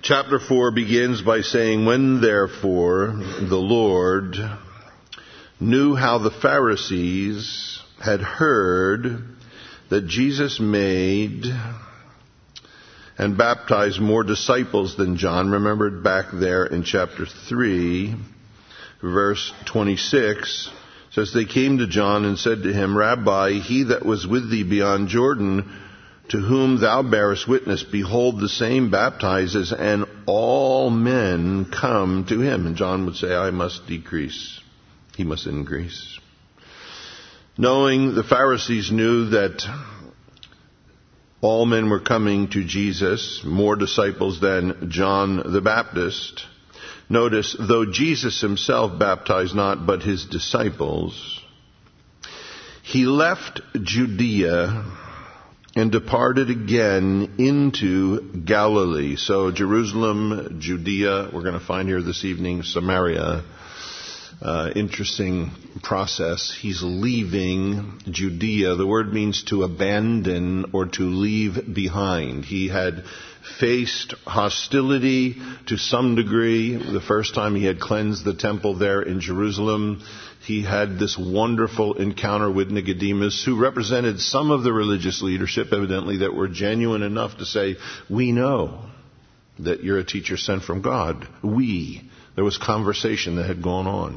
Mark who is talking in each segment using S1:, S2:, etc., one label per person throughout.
S1: Chapter 4 begins by saying, "When therefore the Lord knew how the Pharisees had heard that Jesus made and baptized more disciples than John," remember back there in chapter 3, verse 26, says, "They came to John and said to him, 'Rabbi, he that was with thee beyond Jordan, to whom thou bearest witness, behold, the same baptizes, and all men come to him.'" And John would say, "I must decrease, he must increase." Knowing the Pharisees knew that all men were coming to Jesus, more disciples than John the Baptist. Notice, though Jesus himself baptized not, but his disciples, he left Judea and departed again into Galilee. So Jerusalem, Judea, we're going to find here this evening, Samaria. Interesting process. He's leaving Judea. The word means to abandon or to leave behind. He had faced hostility to some degree. The first time he had cleansed the temple there in Jerusalem, he had this wonderful encounter with Nicodemus, who represented some of the religious leadership, evidently, that were genuine enough to say, "We know that you're a teacher sent from God." There was conversation that had gone on.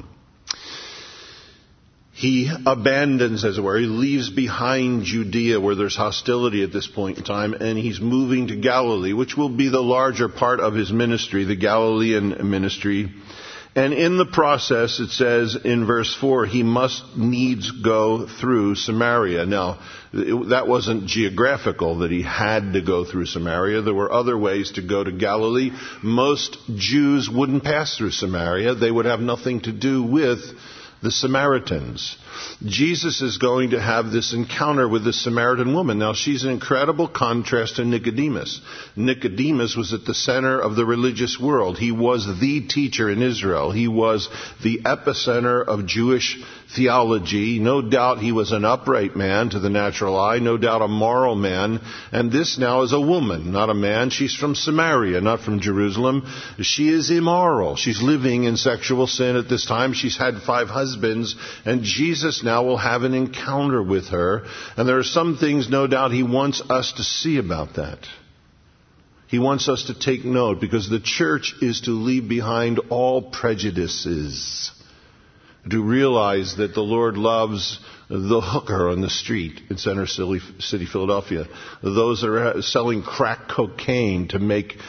S1: He abandons, as it were, he leaves behind Judea where there's hostility at this point in time, and he's moving to Galilee, which will be the larger part of his ministry, the Galilean ministry. And in the process, it says in verse 4, he must needs go through Samaria. Now, that wasn't geographical, that he had to go through Samaria. There were other ways to go to Galilee. Most Jews wouldn't pass through Samaria. They would have nothing to do with the Samaritans. Jesus is going to have this encounter with this Samaritan woman. Now, she's an incredible contrast to Nicodemus. Nicodemus was at the center of the religious world. He was the teacher in Israel. He was the epicenter of Jewish theology. No doubt he was an upright man to the natural eye. No doubt a moral man. And this now is a woman, not a man. She's from Samaria, not from Jerusalem. She is immoral. She's living in sexual sin at this time. She's had 5 husbands. And Jesus now will have an encounter with her. And there are some things, no doubt, he wants us to see about that. He wants us to take note, because the church is to leave behind all prejudices, to realize that the Lord loves the hooker on the street in Center City, Philadelphia, those that are selling crack cocaine to make,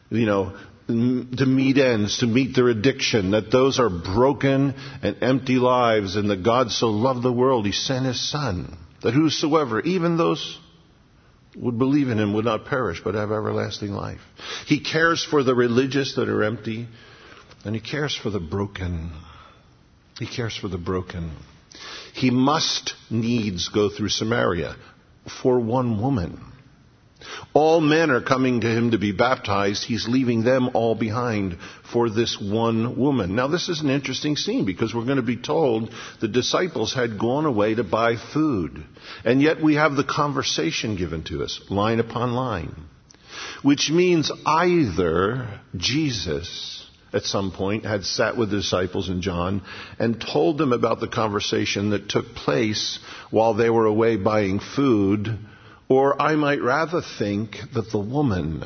S1: to meet ends, to meet their addiction, that those are broken and empty lives, and that God so loved the world, he sent his Son, that whosoever, even those would believe in him, would not perish, but have everlasting life. He cares for the religious that are empty, and he cares for the broken. He cares for the broken. He must needs go through Samaria for one woman. All men are coming to him to be baptized. He's leaving them all behind for this one woman. Now, this is an interesting scene, because we're going to be told the disciples had gone away to buy food. And yet we have the conversation given to us, line upon line, which means either Jesus at some point had sat with the disciples and John and told them about the conversation that took place while they were away buying food, or I might rather think that the woman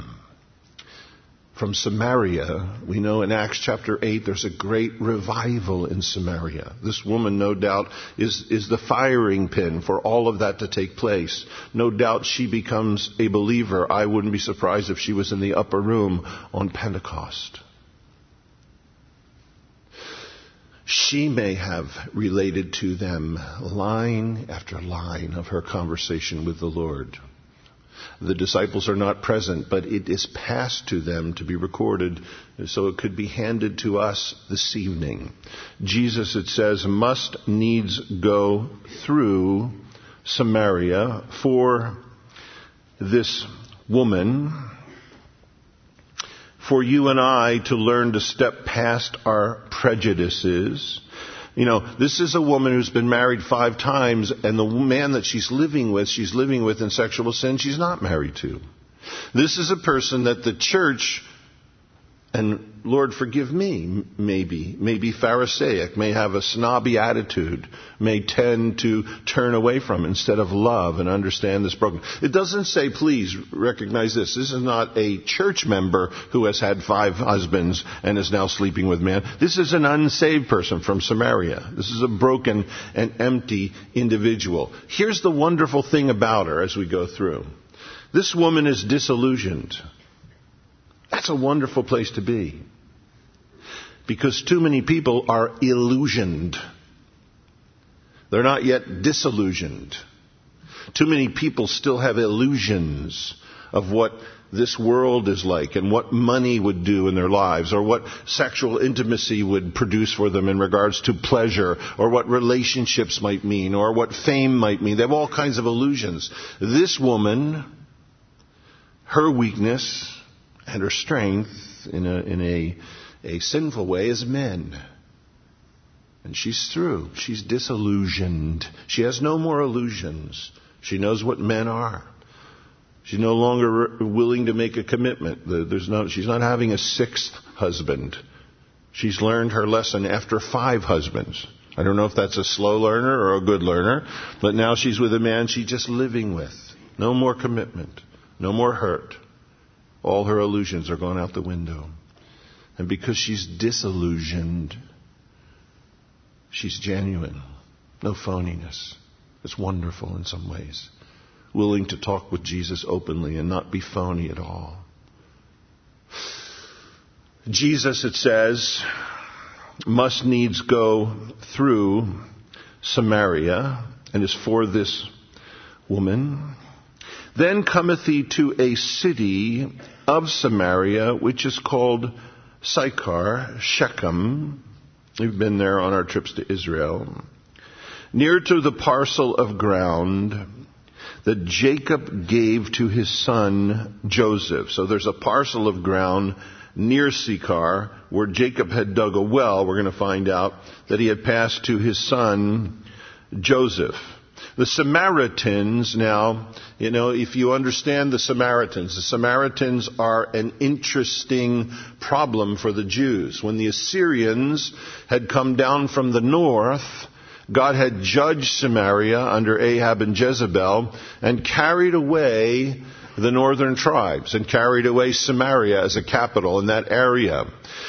S1: from Samaria, we know in Acts chapter 8 there's a great revival in Samaria. This woman, no doubt, is the firing pin for all of that to take place. No doubt she becomes a believer. I wouldn't be surprised if she was in the upper room on Pentecost. She may have related to them line after line of her conversation with the Lord. The disciples are not present, but it is passed to them to be recorded, so it could be handed to us this evening. Jesus, it says, must needs go through Samaria for this woman, for you and I to learn to step past our prejudices. This is a woman who's been married 5 times, and the man that she's living with in sexual sin she's not married to. This is a person that the church And Lord, forgive me, maybe Pharisaic, may have a snobby attitude, may tend to turn away from instead of love and understand this broken. It doesn't say, please recognize this. This is not a church member who has had 5 husbands and is now sleeping with man. This is an unsaved person from Samaria. This is a broken and empty individual. Here's the wonderful thing about her as we go through. This woman is disillusioned. That's a wonderful place to be. Because too many people are illusioned. They're not yet disillusioned. Too many people still have illusions of what this world is like and what money would do in their lives or what sexual intimacy would produce for them in regards to pleasure or what relationships might mean or what fame might mean. They have all kinds of illusions. This woman, her weakness and her strength in a sinful way is men. And she's through. She's disillusioned. She has no more illusions. She knows what men are. She's no longer willing to make a commitment. She's not having a 6th husband. She's learned her lesson after 5 husbands. I don't know if that's a slow learner or a good learner, but now she's with a man she's just living with. No more commitment. No more hurt. All her illusions are gone out the window. And because she's disillusioned, she's genuine. No phoniness. It's wonderful in some ways. Willing to talk with Jesus openly and not be phony at all. Jesus, it says, must needs go through Samaria and is for this woman. Then cometh he to a city of Samaria, which is called Sychar, Shechem. We've been there on our trips to Israel. Near to the parcel of ground that Jacob gave to his son Joseph. So there's a parcel of ground near Sychar where Jacob had dug a well. We're going to find out that he had passed to his son Joseph. The Samaritans now, if you understand the Samaritans are an interesting problem for the Jews. When the Assyrians had come down from the north, God had judged Samaria under Ahab and Jezebel and carried away the northern tribes and carried away Samaria as a capital in that area.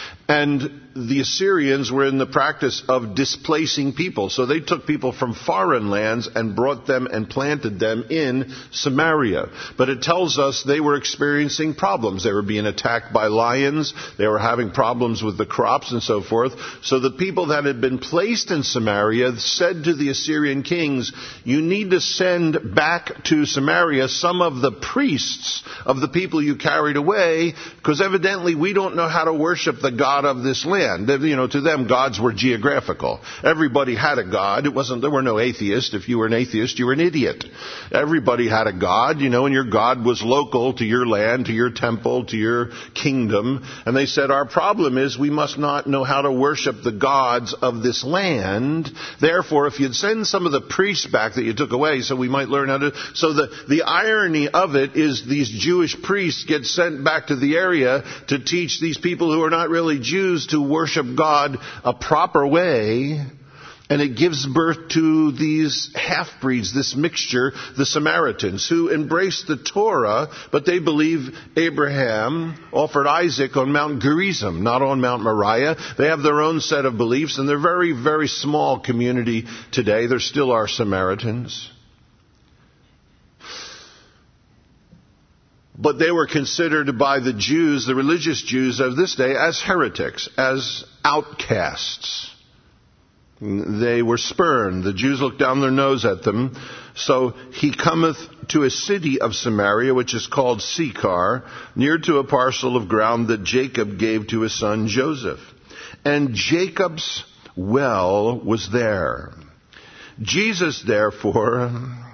S1: And the Assyrians were in the practice of displacing people. So they took people from foreign lands and brought them and planted them in Samaria. But it tells us they were experiencing problems. They were being attacked by lions. They were having problems with the crops and so forth. So the people that had been placed in Samaria said to the Assyrian kings, you need to send back to Samaria some of the priests of the people you carried away, because evidently we don't know how to worship the God of this land. To them, gods were geographical. Everybody had a god. There were no atheists. If you were an atheist, you were an idiot. Everybody had a god, and your god was local to your land, to your temple, to your kingdom. And they said, our problem is we must not know how to worship the gods of this land. Therefore, if you'd send some of the priests back that you took away, so we might learn how to... So the irony of it is these Jewish priests get sent back to the area to teach these people who are not really Jews to worship God a proper way, and it gives birth to these half-breeds, this mixture, the Samaritans, who embrace the Torah, but they believe Abraham offered Isaac on Mount Gerizim, not on Mount Moriah. They have their own set of beliefs, and they're very, very small community today. There still are Samaritans. But they were considered by the Jews, the religious Jews of this day, as heretics, as outcasts. They were spurned. The Jews looked down their nose at them. So he cometh to a city of Samaria, which is called Sychar, near to a parcel of ground that Jacob gave to his son Joseph. And Jacob's well was there. Jesus, therefore,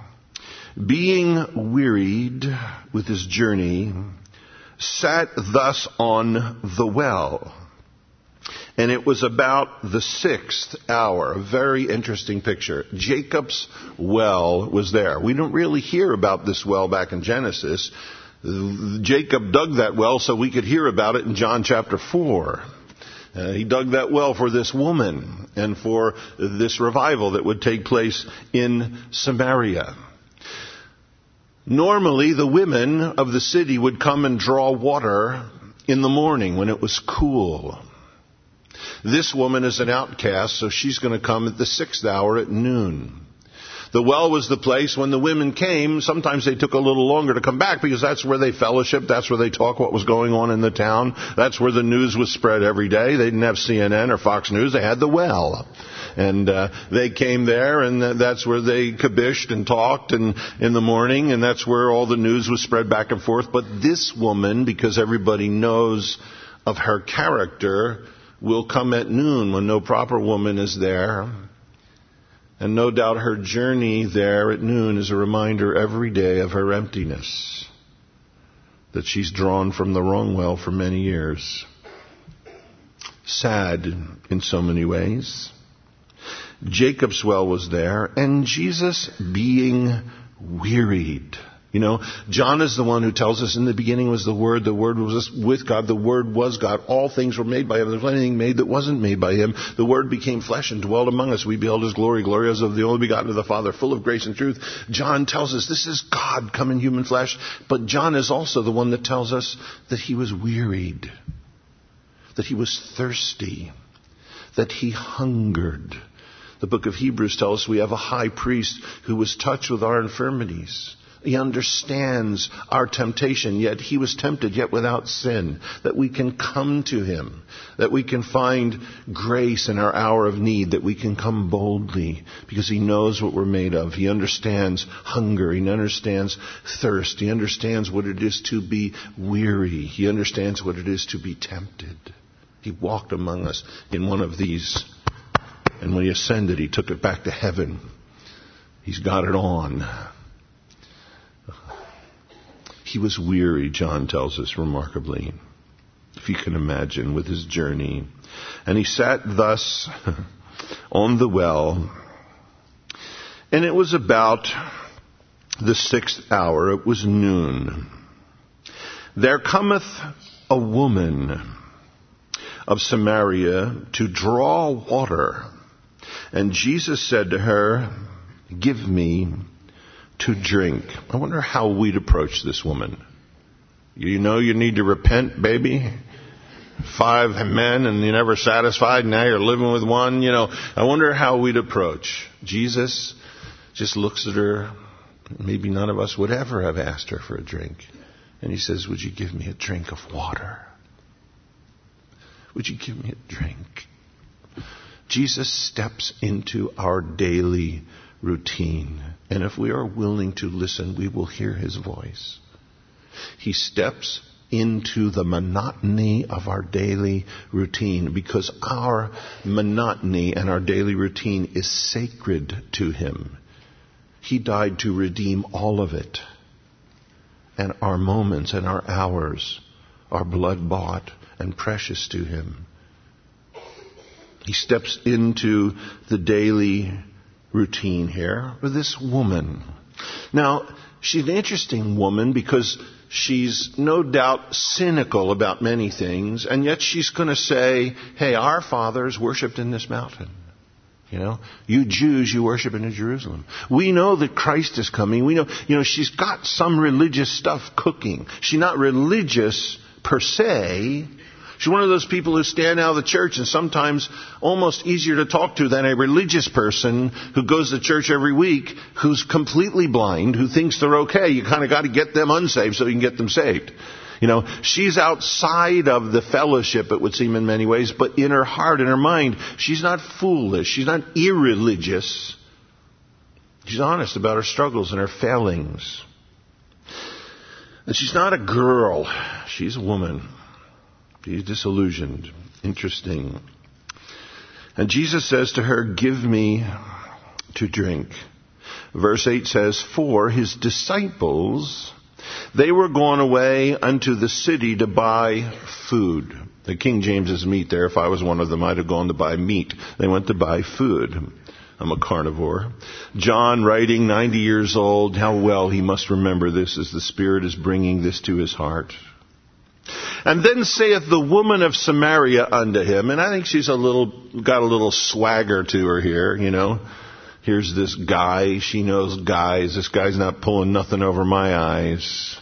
S1: being wearied with his journey, sat thus on the well. And it was about the 6th hour. A very interesting picture. Jacob's well was there. We don't really hear about this well back in Genesis. Jacob dug that well so we could hear about it in John chapter 4. He dug that well for this woman and for this revival that would take place in Samaria. Normally, the women of the city would come and draw water in the morning when it was cool. This woman is an outcast, so she's going to come at the 6th hour at noon. The well was the place when the women came. Sometimes they took a little longer to come back because that's where they fellowshiped. That's where they talked what was going on in the town. That's where the news was spread every day. They didn't have CNN or Fox News. They had the well. And they came there, and that's where they kibished and talked and in the morning, and that's where all the news was spread back and forth. But this woman, because everybody knows of her character, will come at noon when no proper woman is there. And no doubt her journey there at noon is a reminder every day of her emptiness, that she's drawn from the wrong well for many years. Sad in so many ways. Jacob's well was there, and Jesus being wearied. You know, John is the one who tells us in the beginning was the Word was with God, the Word was God, all things were made by Him, there was anything made that wasn't made by Him. The Word became flesh and dwelt among us. We beheld His glory, glory as of the only begotten of the Father, full of grace and truth. John tells us this is God come in human flesh, but John is also the one that tells us that He was wearied, that He was thirsty, that He hungered. The book of Hebrews tells us we have a high priest who was touched with our infirmities. He understands our temptation, yet He was tempted, yet without sin. That we can come to Him, that we can find grace in our hour of need, that we can come boldly because He knows what we're made of. He understands hunger. He understands thirst. He understands what it is to be weary. He understands what it is to be tempted. He walked among us in one of these. And when He ascended, He took it back to heaven. He's got it on. He was weary, John tells us remarkably, if you can imagine, with His journey. And He sat thus on the well. And it was about the 6th hour. It was noon. There cometh a woman of Samaria to draw water. And Jesus said to her, give me to drink. I wonder how we'd approach this woman. You know you need to repent, baby. 5 men and you're never satisfied. Now you're living with one. You know, I wonder how we'd approach. Jesus just looks at her. Maybe none of us would ever have asked her for a drink. And He says, would you give me a drink of water? Would you give me a drink? Jesus steps into our daily routine. And if we are willing to listen, we will hear His voice. He steps into the monotony of our daily routine because our monotony and our daily routine is sacred to Him. He died to redeem all of it. And our moments and our hours are blood-bought and precious to Him. He steps into the daily routine here with this woman. Now, she's an interesting woman because she's no doubt cynical about many things, and yet she's going to say, hey, our fathers worshipped in this mountain. You know, you Jews, you worship in Jerusalem. We know that Christ is coming. We know, she's got some religious stuff cooking. She's not religious per se. She's one of those people who stand out of the church and sometimes almost easier to talk to than a religious person who goes to church every week, who's completely blind, who thinks they're okay. You kind of got to get them unsaved so you can get them saved. You know, she's outside of the fellowship, it would seem in many ways, but in her heart, in her mind, she's not foolish. She's not irreligious. She's honest about her struggles and her failings. And she's not a girl. She's a woman. She's disillusioned. Interesting. And Jesus says to her, give me to drink. Verse 8 says, for His disciples, they were gone away unto the city to buy food. The King James is meat there. If I was one of them, I'd have gone to buy meat. They went to buy food. I'm a carnivore. John, writing 90 years old, how well he must remember this as the Spirit is bringing this to his heart. And then saith the woman of Samaria unto him, and I think she's got a little swagger to her here, you know. Here's this guy, she knows guys, this guy's not pulling nothing over my eyes.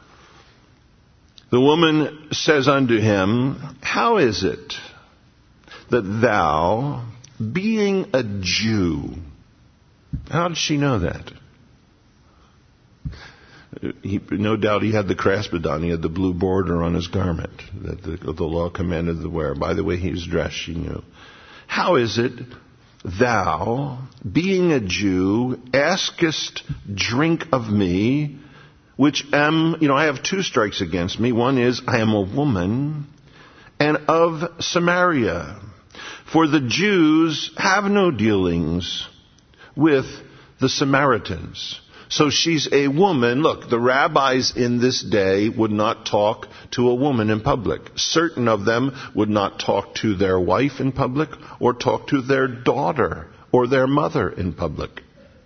S1: The woman says unto him, how is it that thou, being a Jew, how did she know that? No doubt he had the crespidon, he had the blue border on his garment that the law commanded to wear. By the way he was dressed, she knew. How is it thou, being a Jew, askest drink of me, which am, I have two strikes against me. One is, I am a woman, and of Samaria. For the Jews have no dealings with the Samaritans. So she's a woman. Look, the rabbis in this day would not talk to a woman in public. Certain of them would not talk to their wife in public or talk to their daughter or their mother in public.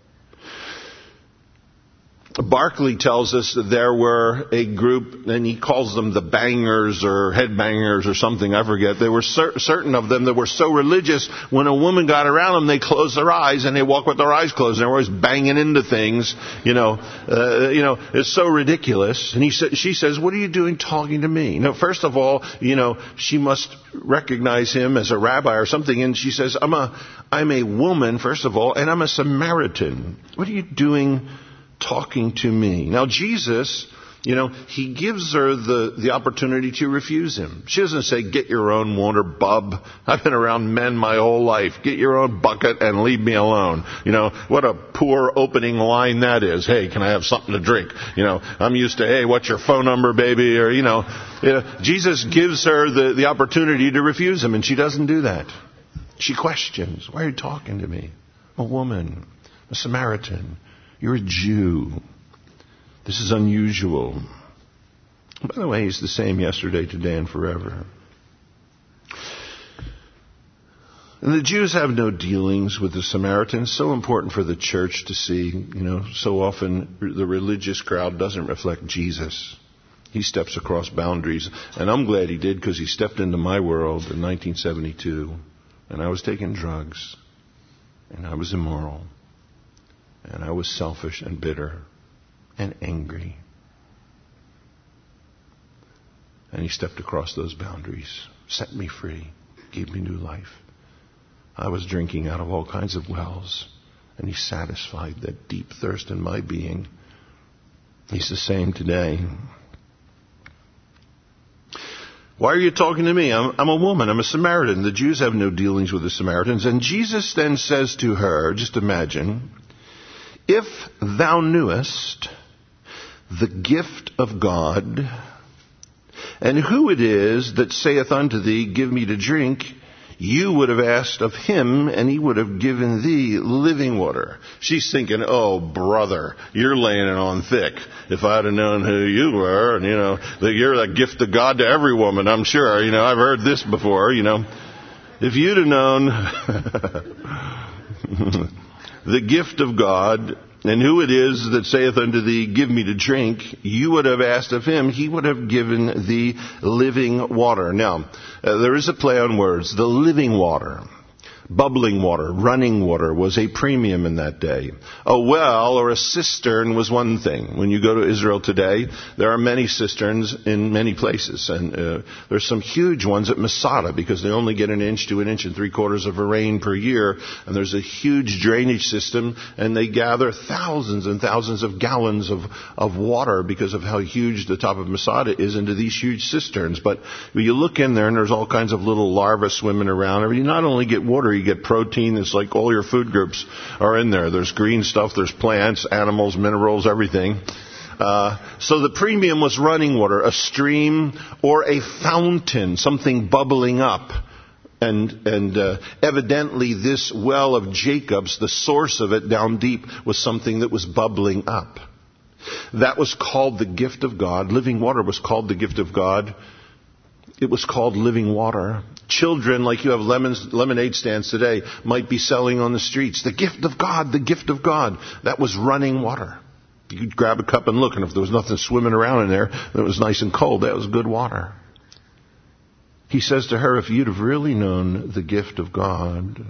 S1: Barclay tells us that there were a group, and he calls them the bangers or headbangers or something, I forget. There were certain of them that were so religious, when a woman got around them, they closed their eyes and they walk with their eyes closed. And they're always banging into things, it's so ridiculous. And she says, what are you doing talking to me? First of all, she must recognize him as a rabbi or something. And she says, I'm a woman, first of all, and I'm a Samaritan. What are you doing talking to me? Now Jesus, he gives her the opportunity to refuse him. She doesn't say, get your own water, bub. I've been around men my whole life. Get your own bucket and leave me alone. What a poor opening line that is. Hey, can I have something to drink? I'm used to, hey, what's your phone number, baby? Or, Jesus gives her the opportunity to refuse him, and she doesn't do that. She questions, why are you talking to me? I'm a woman, a Samaritan. You're a Jew. This is unusual. By the way, he's the same yesterday, today, and forever. And the Jews have no dealings with the Samaritans. So important for the church to see. So often the religious crowd doesn't reflect Jesus. He steps across boundaries. And I'm glad he did, because he stepped into my world in 1972. And I was taking drugs. And I was immoral. And I was selfish and bitter and angry. And he stepped across those boundaries, set me free, gave me new life. I was drinking out of all kinds of wells, and he satisfied that deep thirst in my being. He's the same today. Why are you talking to me? I'm a woman. I'm a Samaritan. The Jews have no dealings with the Samaritans. And Jesus then says to her, just imagine, if thou knewest the gift of God, and who it is that saith unto thee, give me to drink, you would have asked of him, and he would have given thee living water. She's thinking, oh, brother, you're laying it on thick. If I'd have known who you were, and, that you're the gift of God to every woman, I'm sure. I've heard this before, If you'd have known the gift of God, and who it is that saith unto thee, give me to drink, you would have asked of him, he would have given thee living water. Now, there is a play on words. The living water, bubbling water, running water was a premium in that day. A well or a cistern was one thing. When you go to Israel today, there are many cisterns in many places. And there's some huge ones at Masada, because they only get 1 inch to 1 3/4 inches of rain per year. And there's a huge drainage system, and they gather thousands and thousands of gallons of water because of how huge the top of Masada is into these huge cisterns. But when you look in there, and there's all kinds of little larvae swimming around, you not only get water, you get protein. It's like all your food groups are in there. There's green stuff, there's plants, animals, minerals, everything. So the premium was running water, a stream or a fountain, something bubbling up. And evidently this well of Jacob's, the source of it down deep, was something that was bubbling up. That was called the gift of God. Living water was called the gift of God. It was called living water. Children, like you have lemonade stands today, might be selling on the streets. The gift of God, the gift of God. That was running water. You could grab a cup and look, and if there was nothing swimming around in there, and it was nice and cold, that was good water. He says to her, if you'd have really known the gift of God,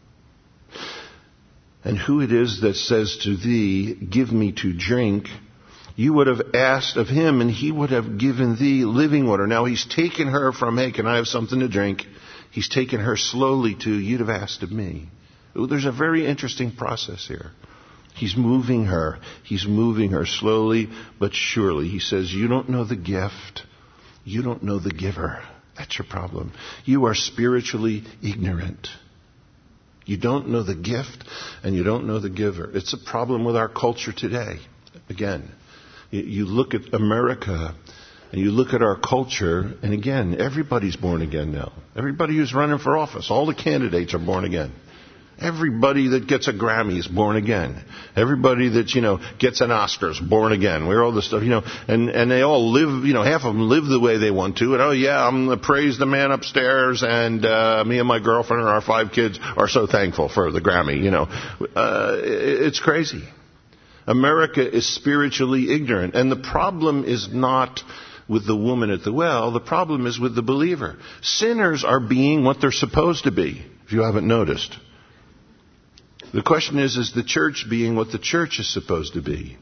S1: and who it is that says to thee, give me to drink, you would have asked of him, and he would have given thee living water. Now he's taken her from, hey, can I have something to drink? He's taken her slowly to, you'd have asked of me. There's a very interesting process here. He's moving her. He's moving her slowly but surely. He says, you don't know the gift. You don't know the giver. That's your problem. You are spiritually ignorant. You don't know the gift and you don't know the giver. It's a problem with our culture today. Again, you look at America and you look at our culture, and again, everybody's born again now. Everybody who's running for office, all the candidates are born again. Everybody that gets a Grammy is born again. Everybody that, gets an Oscar is born again. We're all this stuff, and they all live, half of them live the way they want to. And I'm going to praise the man upstairs, and me and my girlfriend and our 5 kids are so thankful for the Grammy, It's crazy. America is spiritually ignorant. And the problem is not with the woman at the well. The problem is with the believer. Sinners are being what they're supposed to be, if you haven't noticed. The question is the church being what the church is supposed to be?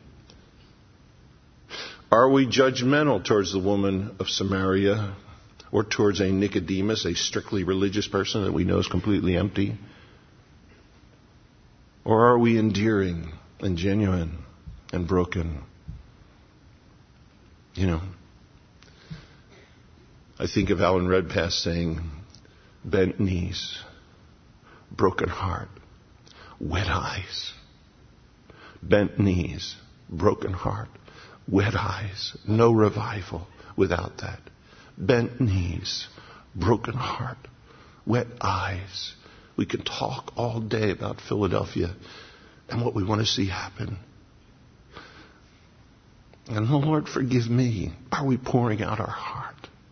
S1: Are we judgmental towards the woman of Samaria or towards a Nicodemus, a strictly religious person that we know is completely empty? Or are we endearing and genuine and broken? I think of Alan Redpath saying, bent knees, broken heart, wet eyes. Bent knees, broken heart, wet eyes. No revival without that. Bent knees, broken heart, wet eyes. We can talk all day about Philadelphia and what we want to see happen. And the Lord, forgive me. Are we pouring out our heart?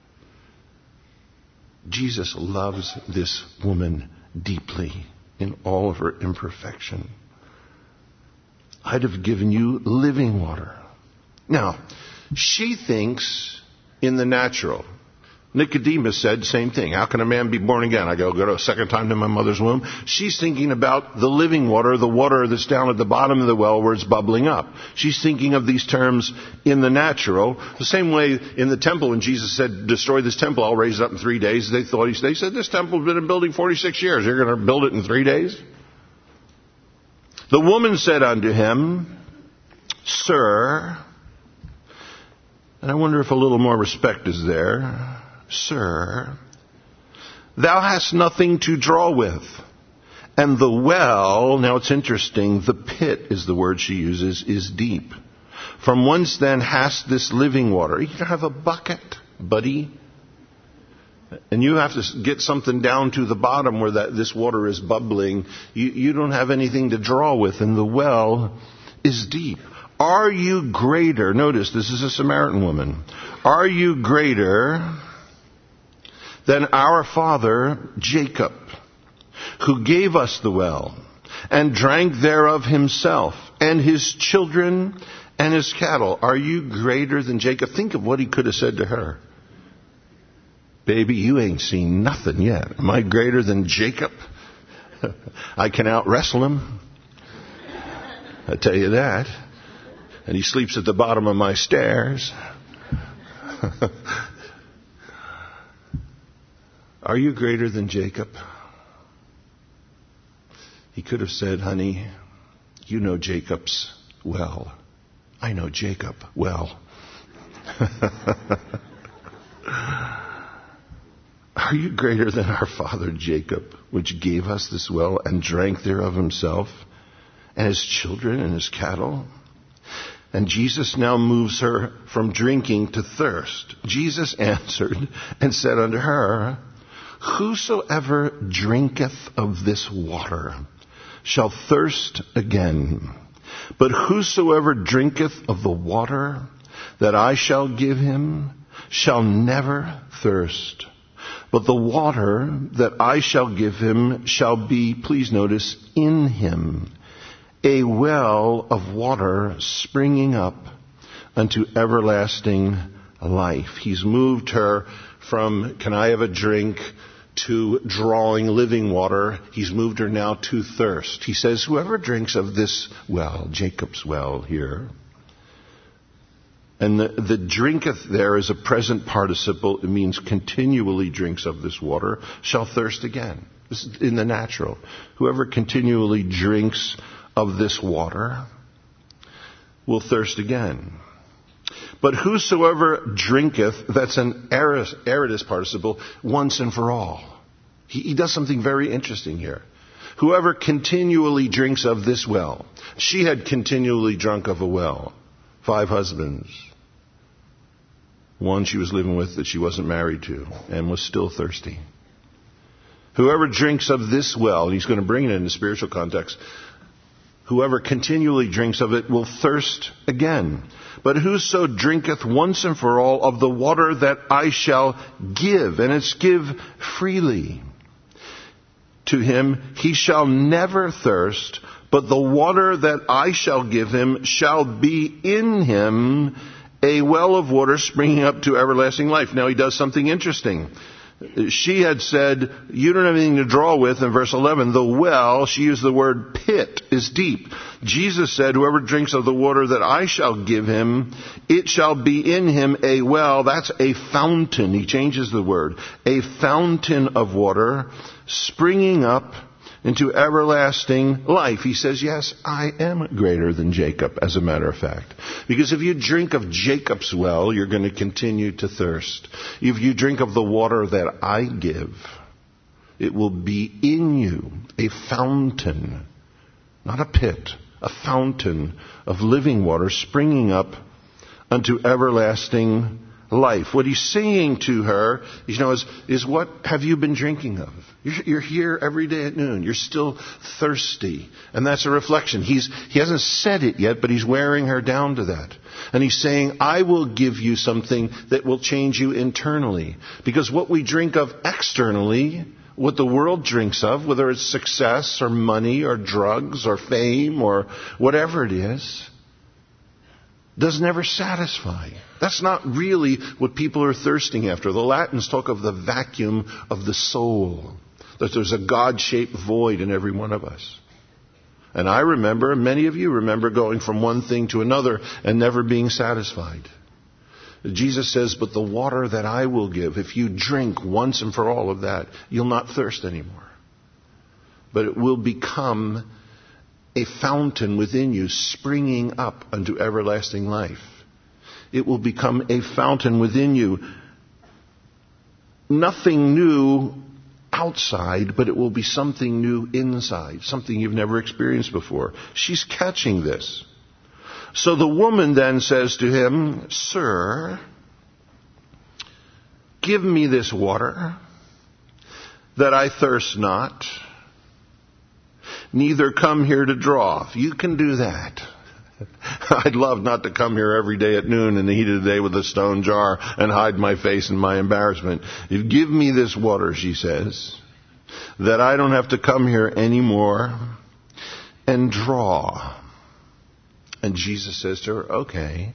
S1: Jesus loves this woman deeply in all of her imperfection. I'd have given you living water. Now, she thinks in the natural. Nicodemus said, same thing. How can a man be born again? I go to a second time to my mother's womb. She's thinking about the living water, the water that's down at the bottom of the well where it's bubbling up. She's thinking of these terms in the natural. The same way in the temple when Jesus said, destroy this temple, I'll raise it up in 3 days. They said, this temple's been in building 46 years. You're going to build it in 3 days? The woman said unto him, Sir, and I wonder if a little more respect is there. Sir, thou hast nothing to draw with, and the well, now it's interesting, the pit is the word she uses, is deep. From whence then hast this living water? You have a bucket, buddy. And you have to get something down to the bottom where this water is bubbling. You don't have anything to draw with, and the well is deep. Are you greater? Notice, this is a Samaritan woman. Are you greater than our father Jacob, who gave us the well, and drank thereof himself, and his children, and his cattle? Are you greater than Jacob? Think of what he could have said to her. Baby, you ain't seen nothing yet. Am I greater than Jacob? I can out-wrestle him. I tell you that. And he sleeps at the bottom of my stairs. Are you greater than Jacob? He could have said, honey, you know Jacob's well. I know Jacob well. Are you greater than our father Jacob, which gave us this well and drank thereof himself, and his children and his cattle? And Jesus now moves her from drinking to thirst. Jesus answered and said unto her, Whosoever drinketh of this water shall thirst again. But whosoever drinketh of the water that I shall give him shall never thirst. But the water that I shall give him shall be, please notice, in him, a well of water springing up unto everlasting life. He's moved her from, can I have a drink, to drawing living water. He's moved her now to thirst. He says, whoever drinks of this well, Jacob's well here, and the drinketh there is a present participle. It means continually drinks of this water, shall thirst again. This is in the natural. Whoever continually drinks of this water will thirst again. But whosoever drinketh, that's an aorist participle, once and for all. He does something very interesting here. Whoever continually drinks of this well. She had continually drunk of a well. 5 husbands. One she was living with that she wasn't married to and was still thirsty. Whoever drinks of this well, and he's going to bring it in the spiritual context, whoever continually drinks of it will thirst again. But whoso drinketh once and for all of the water that I shall give, and it's give freely to him, he shall never thirst, but the water that I shall give him shall be in him a well of water springing up to everlasting life. Now he does something interesting. She had said, you don't have anything to draw with in verse 11. The well, she used the word pit, is deep. Jesus said, whoever drinks of the water that I shall give him, it shall be in him a well. That's a fountain. He changes the word. A fountain of water springing up into everlasting life. He says, yes, I am greater than Jacob, as a matter of fact. Because if you drink of Jacob's well, you're going to continue to thirst. If you drink of the water that I give, it will be in you a fountain, not a pit, a fountain of living water springing up unto everlasting life. What he's saying to her, is what have you been drinking of? You're here every day at noon. You're still thirsty. And that's a reflection. He hasn't said it yet, but he's wearing her down to that. And he's saying, I will give you something that will change you internally. Because what we drink of externally, what the world drinks of, whether it's success or money or drugs or fame or whatever it is, does never satisfy. That's not really what people are thirsting after. The Latins talk of the vacuum of the soul, that there's a God-shaped void in every one of us. And I remember, and many of you remember, going from one thing to another and never being satisfied. Jesus says, but the water that I will give, if you drink once and for all of that, you'll not thirst anymore. But it will become a fountain within you springing up unto everlasting life. It will become a fountain within you. Nothing new outside, but it will be something new inside, something you've never experienced before. She's catching this. So the woman then says to him, Sir, give me this water, that I thirst not, neither come here to draw. You can do that. I'd love not to come here every day at noon in the heat of the day with a stone jar and hide my face in my embarrassment. You give me this water, she says, that I don't have to come here anymore and draw. And Jesus says to her, okay,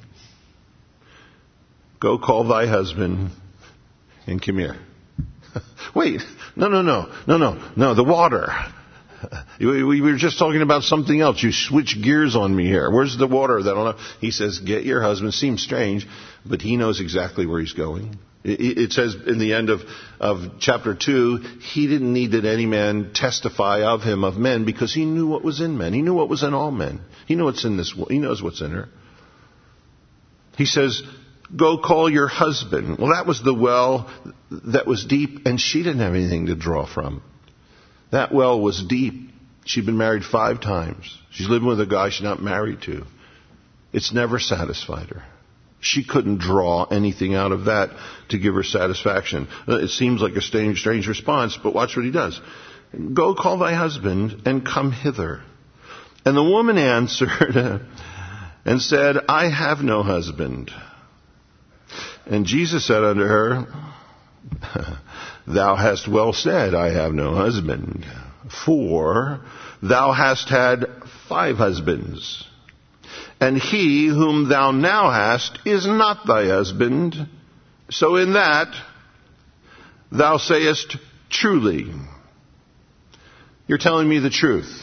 S1: go call thy husband and come here. Wait, no, the water. We were just talking about something else. You switch gears on me here. Where's the water? He says, get your husband. Seems strange, but he knows exactly where he's going. It says in the end of chapter 2, he didn't need that any man testify of him of men, because he knew what was in men. He knew what was in all men. He knew what's in this. He knows what's in her. He says, go call your husband. Well, that was the well that was deep, and she didn't have anything to draw from. That well was deep. She'd been married 5 times. She's living with a guy she's not married to. It's never satisfied her. She couldn't draw anything out of that to give her satisfaction. It seems like a strange response, but watch what he does. Go call thy husband and come hither. And the woman answered and said, I have no husband. And Jesus said unto her, Thou hast well said, I have no husband. For thou hast had 5 husbands, and he whom thou now hast is not thy husband. So in that thou sayest truly. You're telling me the truth.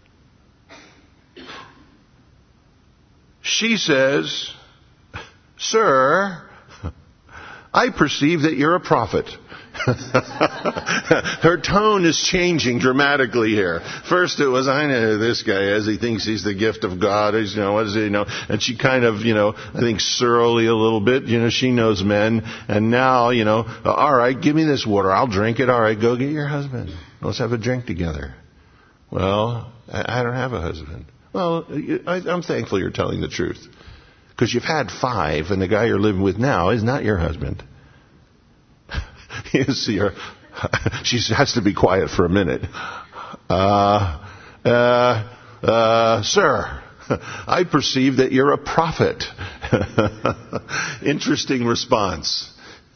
S1: She says, Sir, I perceive that you're a prophet. Her tone is changing dramatically here. First it was, I know who this guy is. He thinks he's the gift of God. He's, what does he know? And she kind of, I think surly a little bit. She knows men. And now, all right, give me this water. I'll drink it. All right, go get your husband. Let's have a drink together. Well, I don't have a husband. Well, I'm thankful you're telling the truth. Because you've had 5, and the guy you're living with now is not your husband. You see her. She has to be quiet for a minute. Sir, I perceive that you're a prophet. Interesting response.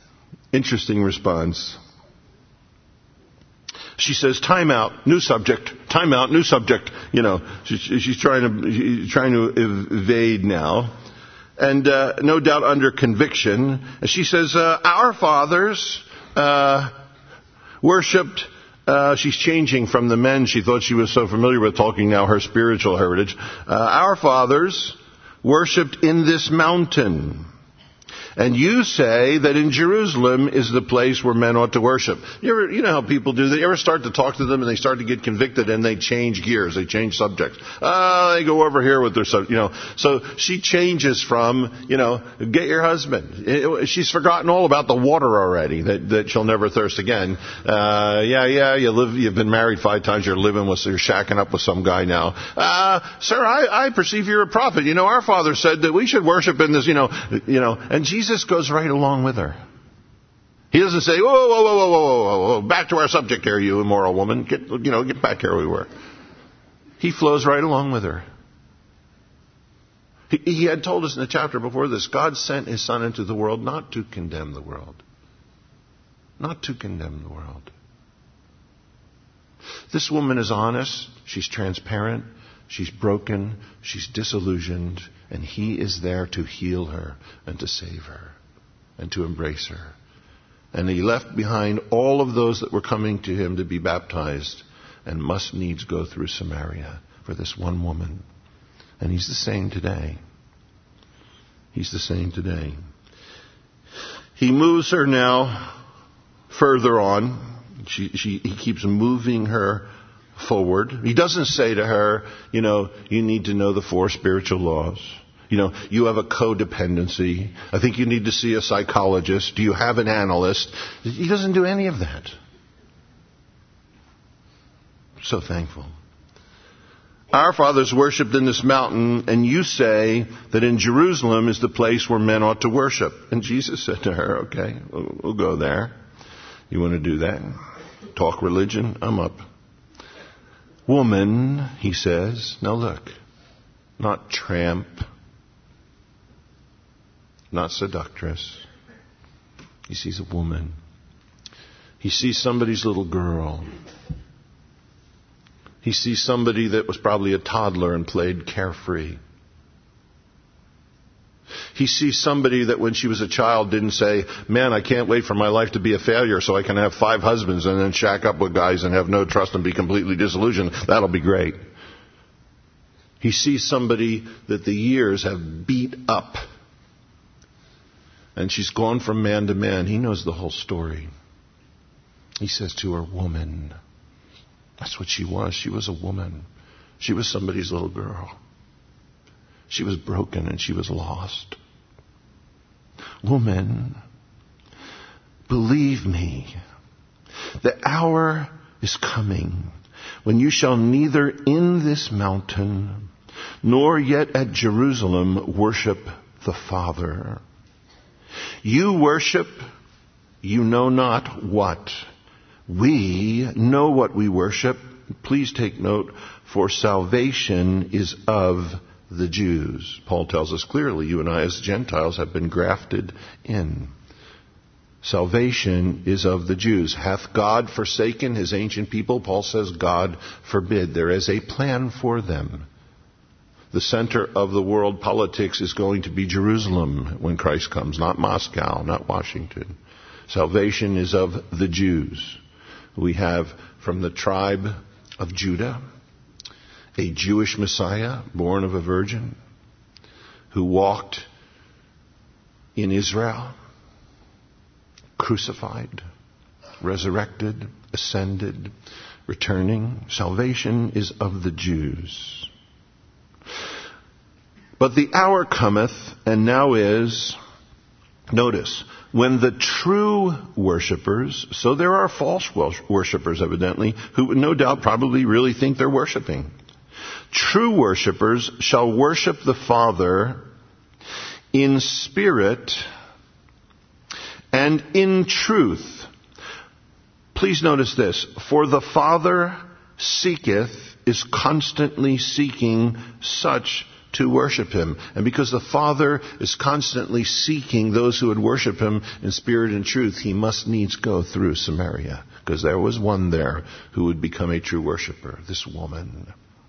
S1: She says, time out, new subject. Time out, new subject. She's trying to evade now. And no doubt under conviction. She says, our fathers worshipped. She's changing from the men she thought she was so familiar with, talking now her spiritual heritage. Our fathers worshipped in this mountain. And you say that in Jerusalem is the place where men ought to worship. You know how people do that? You ever start to talk to them and they start to get convicted and they change gears, they change subjects. They go over here with their subject, So she changes from, get your husband. She's forgotten all about the water already, that she'll never thirst again. You've been married 5 times, you're shacking up with some guy now. Sir, I perceive you're a prophet. Our father said that we should worship in this, and Jesus goes right along with her. He doesn't say, whoa, back to our subject here, you immoral woman. Get back here we were. He flows right along with her. He had told us in the chapter before this, God sent His Son into the world not to condemn the world. Not to condemn the world. This woman is honest. She's transparent. She's broken. She's disillusioned. And He is there to heal her and to save her and to embrace her. And He left behind all of those that were coming to Him to be baptized and must needs go through Samaria for this one woman. And He's the same today. He's the same today. He moves her now further on. He keeps moving her forward. He doesn't say to her, you need to know the 4 spiritual laws. You have a codependency. I think you need to see a psychologist. Do you have an analyst? He doesn't do any of that. So thankful. Our fathers worshipped in this mountain, and you say that in Jerusalem is the place where men ought to worship. And Jesus said to her, okay, we'll go there. You want to do that? Talk religion? I'm up. Woman, He says, now look, not tramp, not seductress. He sees a woman. He sees somebody's little girl. He sees somebody that was probably a toddler and played carefree. He sees somebody that when she was a child didn't say, man, I can't wait for my life to be a failure so I can have 5 husbands and then shack up with guys and have no trust and be completely disillusioned. That'll be great. He sees somebody that the years have beat up. And she's gone from man to man. He knows the whole story. He says to her, woman. That's what she was. She was a woman. She was somebody's little girl. She was broken and she was lost. Woman, believe me, the hour is coming when you shall neither in this mountain nor yet at Jerusalem worship the Father. You worship, you know not what. We know what we worship. Please take note, for salvation is of the Jews. Paul tells us clearly, you and I as Gentiles have been grafted in. Salvation is of the Jews. Hath God forsaken his ancient people? Paul says, God forbid. There is a plan for them. The center of the world politics is going to be Jerusalem when Christ comes, not Moscow, not Washington. Salvation is of the Jews. We have from the tribe of Judah a Jewish Messiah born of a virgin who walked in Israel, crucified, resurrected, ascended, returning. Salvation is of the Jews. But the hour cometh, and now is, notice, when the true worshipers, so there are false worshipers evidently, who no doubt probably really think they're worshiping. True worshipers shall worship the Father in spirit and in truth. Please notice this. For the Father seeketh, is constantly seeking such to worship him. And because the Father is constantly seeking those who would worship him in spirit and truth, he must needs go through Samaria. Because there was one there who would become a true worshiper, this woman.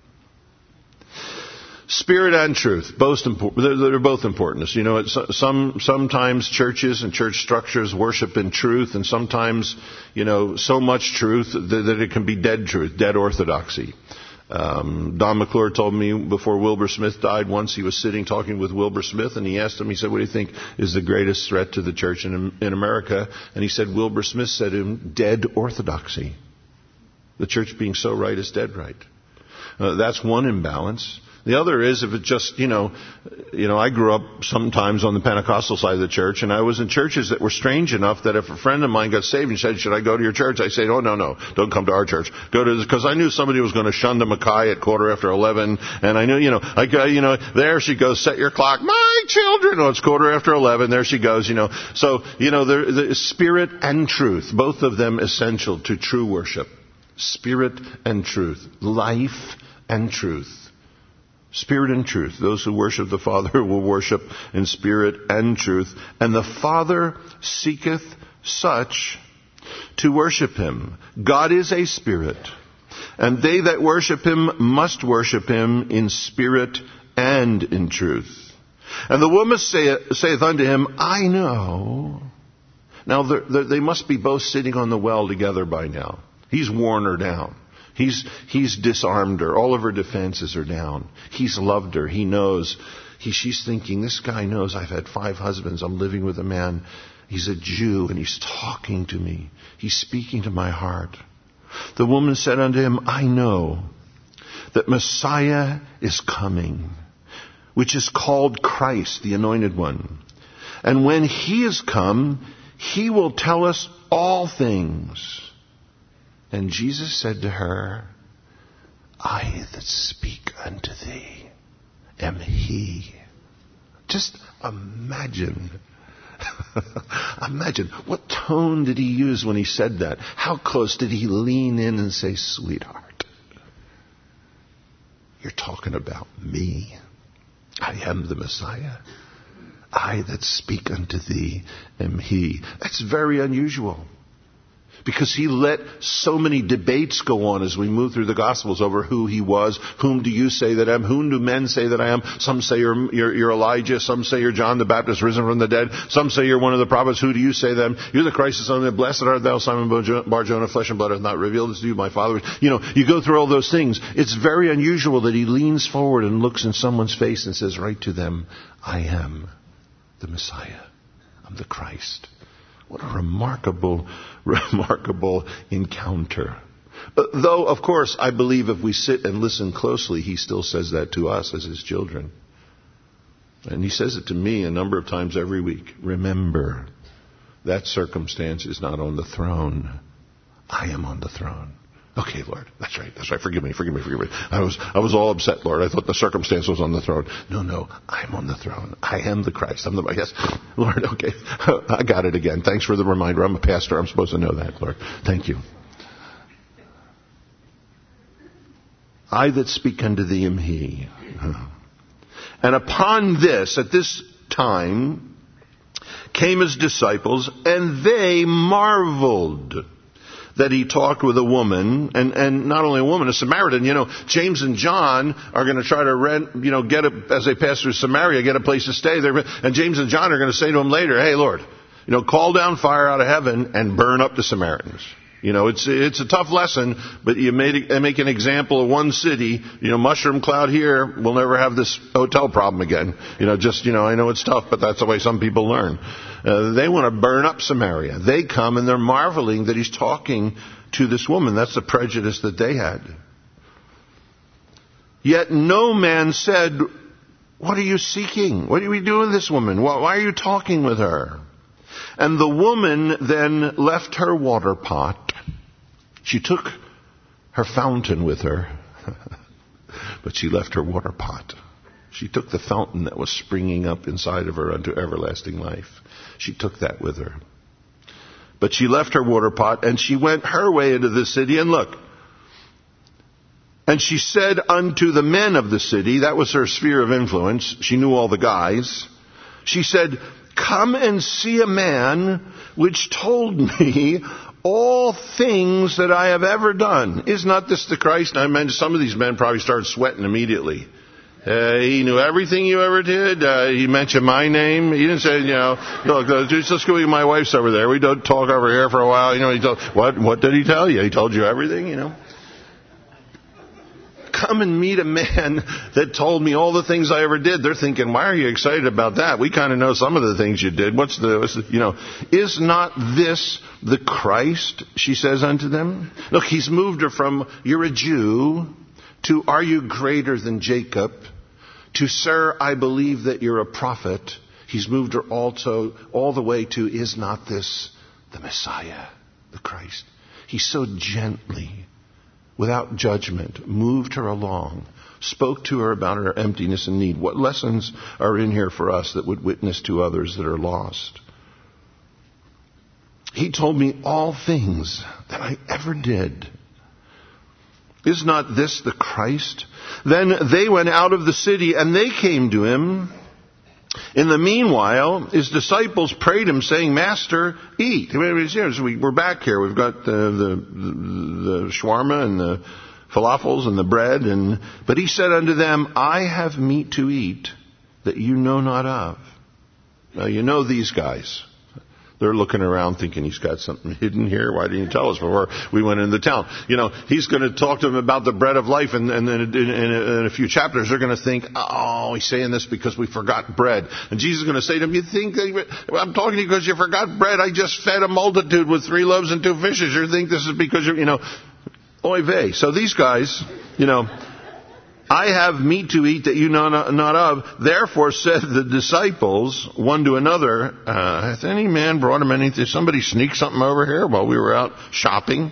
S1: Spirit and truth, they're both important. You know, sometimes churches and church structures worship in truth, and sometimes, you know, so much truth that it can be dead truth, dead orthodoxy. Don McClure told me before Wilbur Smith died once, he was sitting talking with Wilbur Smith, and he asked him, he said, what do you think is the greatest threat to the church in America? And he said, Wilbur Smith said to him, dead orthodoxy. The church being so right is dead right. That's one imbalance. The other is if it just, you know, I grew up sometimes on the Pentecostal side of the church, and I was in churches that were strange enough that if a friend of mine got saved and said, should I go to your church? I said, oh, no, don't come to our church. Go to this, because I knew somebody was going to shun the Mackay at 11:15, and I knew, there she goes, set your clock. My children! Oh, it's 11:15, there she goes, So, the spirit and truth, both of them essential to true worship. Spirit and truth. Life and truth. Spirit and truth. Those who worship the Father will worship in spirit and truth. And the Father seeketh such to worship him. God is a spirit, and they that worship him must worship him in spirit and in truth. And the woman saith unto him, I know. Now they must be both sitting on the well together by now. He's worn her down. He's disarmed her. All of her defenses are down. He's loved her. He knows. She's thinking, this guy knows I've had 5 husbands. I'm living with a man. He's a Jew, and he's talking to me. He's speaking to my heart. The woman said unto him, I know that Messiah is coming, which is called Christ, the Anointed One. And when he is come, he will tell us all things. And Jesus said to her, I that speak unto thee am he. Just imagine. Imagine. What tone did he use when he said that? How close did he lean in and say, sweetheart, you're talking about me. I am the Messiah. I that speak unto thee am he. That's very unusual. Because he let so many debates go on as we move through the Gospels over who he was. Whom do you say that I am? Whom do men say that I am? Some say you're Elijah. Some say you're John the Baptist risen from the dead. Some say you're one of the prophets. Who do you say them? You're the Christ, the Son of God. Blessed art thou, Simon Bar-Jonah. Flesh and blood hath not revealed this to you, my Father. You go through all those things. It's very unusual that he leans forward and looks in someone's face and says right to them, I am the Messiah. I'm the Christ. What a remarkable encounter. Though, of course, I believe if we sit and listen closely, he still says that to us as his children. And he says it to me a number of times every week. Remember, that circumstance is not on the throne. I am on the throne. Okay, Lord, that's right. Forgive me. I was all upset, Lord. I thought the circumstance was on the throne. No, I'm on the throne. I am the Christ. Yes, Lord, okay. I got it again. Thanks for the reminder. I'm a pastor. I'm supposed to know that, Lord. Thank you. I that speak unto thee am he. And upon this, at this time, came his disciples, and they marveled that he talked with a woman, and not only a woman, a Samaritan. James and John are going to try to rent, as they pass through Samaria, get a place to stay there. And James and John are going to say to him later, hey, Lord, call down fire out of heaven and burn up the Samaritans. It's a tough lesson, but you make an example of one city. Mushroom cloud here, we'll never have this hotel problem again. I know it's tough, but that's the way some people learn. They want to burn up Samaria. They come and they're marveling that he's talking to this woman. That's the prejudice that they had. Yet no man said, what are you seeking? What are we doing with this woman? Why are you talking with her? And the woman then left her water pot. She took her fountain with her, but she left her water pot. She took the fountain that was springing up inside of her unto everlasting life. She took that with her. But she left her water pot, and she went her way into the city, and look. And she said unto the men of the city, that was her sphere of influence, she knew all the guys. She said, come and see a man which told me all things that I have ever done. Is not this the Christ? I mean, some of these men probably started sweating immediately. He knew everything you ever did. He mentioned my name. He didn't say, look, let's go. My wife's over there. We don't talk over here for a while. He told, what did he tell you? He told you everything, Come and meet a man that told me all the things I ever did. They're thinking, why are you excited about that? We kind of know some of the things you did. Is not this the Christ? She says unto them. Look, he's moved her from, you're a Jew, to, are you greater than Jacob? To, sir, I believe that you're a prophet. He's moved her also all the way to, is not this the Messiah, the Christ? He's so gently, without judgment, moved her along, spoke to her about her emptiness and need. What lessons are in here for us that would witness to others that are lost? He told me all things that I ever did. Is not this the Christ? Then they went out of the city and they came to him. In the meanwhile, his disciples prayed him, saying, Master, eat. We're back here. We've got the shawarma and the falafels and the bread. But he said unto them, I have meat to eat that you know not of. Now, these guys. They're looking around thinking he's got something hidden here. Why didn't he tell us before we went into town? He's going to talk to them about the bread of life. And then in a few chapters, they're going to think, oh, he's saying this because we forgot bread. And Jesus is going to say to them, you think I'm talking to you because you forgot bread? I just fed a multitude with 3 loaves and 2 fishes. You think this is because oy vey. So these guys, I have meat to eat that you know not of. Therefore said the disciples, one to another, hath any man brought him anything? Somebody sneak something over here while we were out shopping,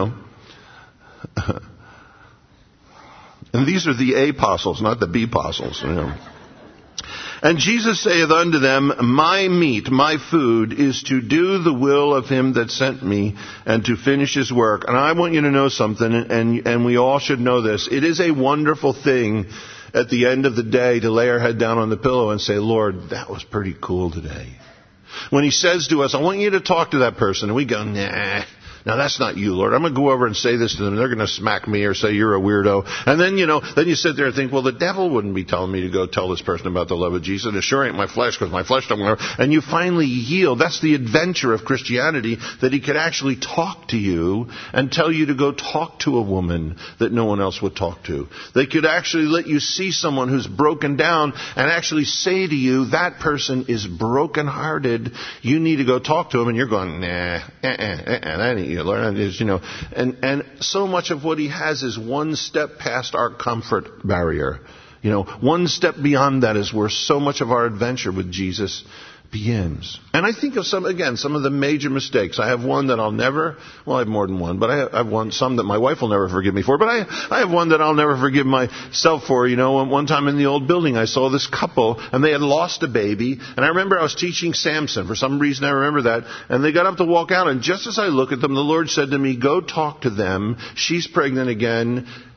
S1: And these are the apostles, not the B-apostles, And Jesus saith unto them, my meat, my food, is to do the will of him that sent me, and to finish his work. And I want you to know something, and we all should know this. It is a wonderful thing at the end of the day to lay our head down on the pillow and say, Lord, that was pretty cool today. When he says to us, I want you to talk to that person, and we go, nah. Now that's not you, Lord. I'm going to go over and say this to them. They're going to smack me or say you're a weirdo. And then, then you sit there and think, well, the devil wouldn't be telling me to go tell this person about the love of Jesus. It sure ain't my flesh, because my flesh don't want to. And you finally yield. That's the adventure of Christianity, that he could actually talk to you and tell you to go talk to a woman that no one else would talk to. They could actually let you see someone who's broken down and actually say to you, that person is brokenhearted. You need to go talk to him. And you're going, that ain't you, Lord. And so much of what he has is one step past our comfort barrier. One step beyond that is where so much of our adventure with Jesus begins. And I think of some of the major mistakes. I have one that I have more than one, but I have some that my wife will never forgive me for, but I have one that I'll never forgive myself for. One time in the old building, I saw this couple, and they had lost a baby, and I remember I was teaching Samson. For some reason, I remember that, and they got up to walk out, and just as I look at them, the Lord said to me, go talk to them. She's pregnant again.